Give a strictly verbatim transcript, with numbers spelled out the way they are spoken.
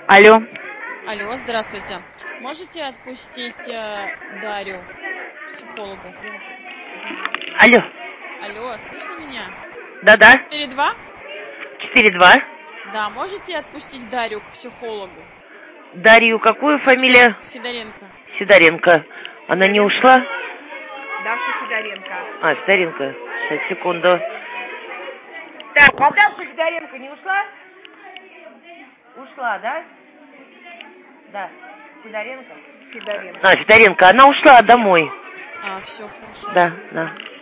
Алло. Алло, здравствуйте. Можете отпустить э, Дарью к психологу? Алло. Алло, слышно меня? Да-да. четыре два? четыре два. Да, можете отпустить Дарью к психологу? Дарью какую фамилия? Федоренко. Сидоренко. Она не ушла? Даша Сидоренко. А, Сидоренко. Сейчас, секунду. Так, Полтавка Сидоренко не ушла? Ушла, да? Да. Сидоренко? Сидоренко. А, Сидоренко. Она ушла домой. А, все, хорошо. Да, да.